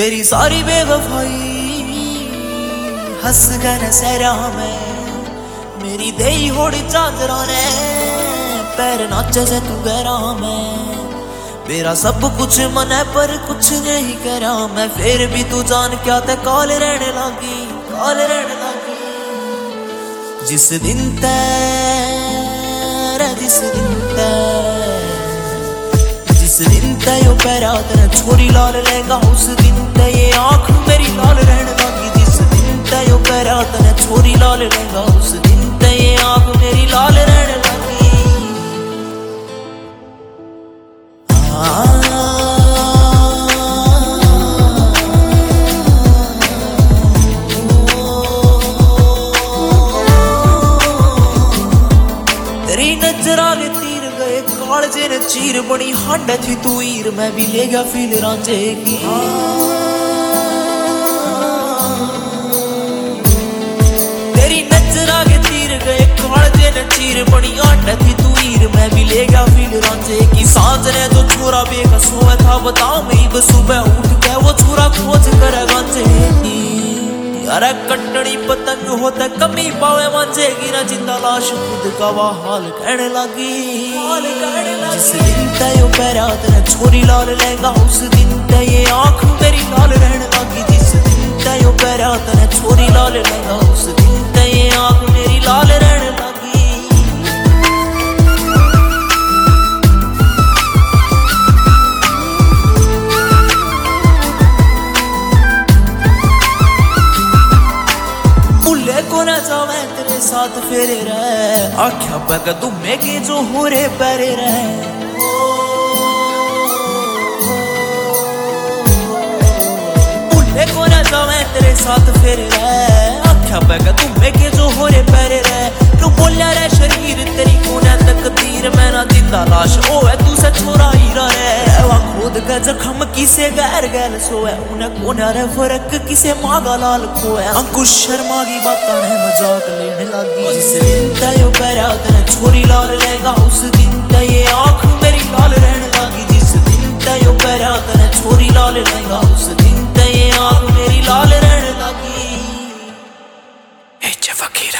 तेरी सारी बेवफाई हंस गए सहरा में, मेरी देई होड़ी चादरा ने पैर नाचे से तू गहरा में। मेरा सब कुछ मन है पर कुछ नहीं करा मैं, फिर भी तू जान क्या ते काल रहने लागी, काल रहने लागी। जिस दिन तेरा जिस दिन यो पैरा तेरा छोरी लाल लेगा, उस दिन ते ये आँख मेरी लाल रहने लागी। जिस दिन ते यो पैरा तेरा छोरी लाल लेगा, उस दिन ते ये आँख मेरी लाल रहने लागी। तेरी नजर आगे तीर गए कालजे ने चीर बड़ी हांड थी तू हीर, मैं भी ले गया फील रांझे की। तेरी नजर आगे तीर गए कालजे ने चीर बड़ी हांड थी तू हीर, मैं भी ले गया फील रांझे की। सांझ ने जो छोरा बेकसूर था बताओ मैं सुबह उठ के वो छोरा खोज कर गांजे की। अरे कटनी पतंग होता कमी पावे मांझेगी ना, जिंदा लाश खुद का वह हाल कहने लगी। जिस दिन ते यो पैरा तेरा छोरी लाल लेगा, उस दिन ते ये आँख मेरी लाल रहने लगी। जिस दिन ते यो पैरा तेरा छोरी लाल लेगा, उस दिन ते ये आँख मेरी लाल रहने लगी। जावे तेरे साथ फेरे रह, आख्या बैग दुमे के जो हो रे पैरे रह। भूले को न जावे तेरे साथ फेरे रह, आख्या बैग दुमे के जो हो रे पैरे रह। तू बोलिया रे शरीर तेरी कोने तकदीर, मैं ना जिंदा लाश ओ है तू से छोरा हीरा रे। खुद का जख्म किसे गैर गैल सोए, उन्हें कोना रे फर्क किसे मांगा लाल खोए। अंकुश शर्मा की बात ने मजाक लेने लगी। जिस दिन ते यो पैरा तेरा छोरी लाल लेगा, उस दिन ते ये आँख मेरी लाल रहने लगी। जिस दिन ते यो पैरा तेरा छोरी लाल लेगा, उस दिन ते ये आँख मेरी लाल रहने लगी। फकीर